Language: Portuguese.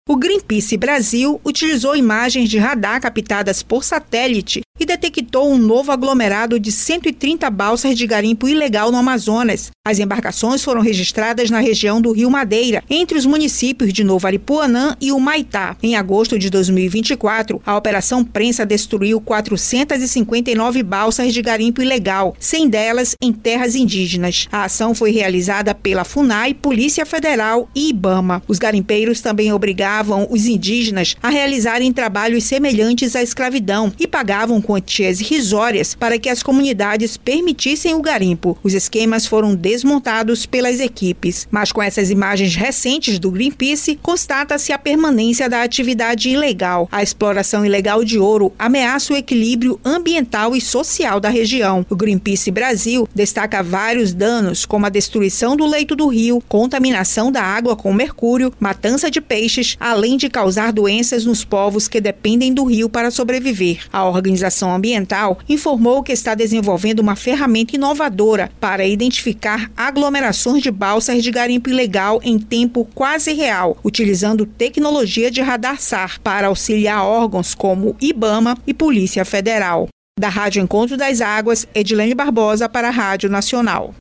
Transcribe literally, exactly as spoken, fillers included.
O Greenpeace Brasil utilizou imagens de radar captadas por satélite e detectou um novo aglomerado de cento e trinta balsas de garimpo ilegal no Amazonas. As embarcações foram registradas na região do Rio Madeira, entre os municípios de Novo Aripuanã e Humaitá. Em agosto de dois mil e vinte e quatro, a Operação Prensa destruiu quatrocentas e cinquenta e nove balsas de garimpo ilegal, cem delas em terras indígenas. A ação foi realizada pela FUNAI, Polícia Federal e IBAMA. Os garimpeiros também obrigavam os indígenas a realizarem trabalhos semelhantes à escravidão e pagavam quantias irrisórias para que as comunidades permitissem o garimpo. Os esquemas foram desmontados pelas equipes. Mas com essas imagens recentes do Greenpeace, constata-se a permanência da atividade ilegal. A exploração ilegal de ouro ameaça o equilíbrio ambiental e social da região. O Greenpeace Brasil destaca vários danos, como a destruição do leito do rio, contaminação da água com mercúrio, matança de peixes, além de causar doenças nos povos que dependem do rio para sobreviver. A organização ambiental informou que está desenvolvendo uma ferramenta inovadora para identificar aglomerações de balsas de garimpo ilegal em tempo quase real, utilizando tecnologia de radar S A R para auxiliar órgãos como IBAMA e Polícia Federal. Da Rádio Encontro das Águas, Edilene Barbosa para a Rádio Nacional.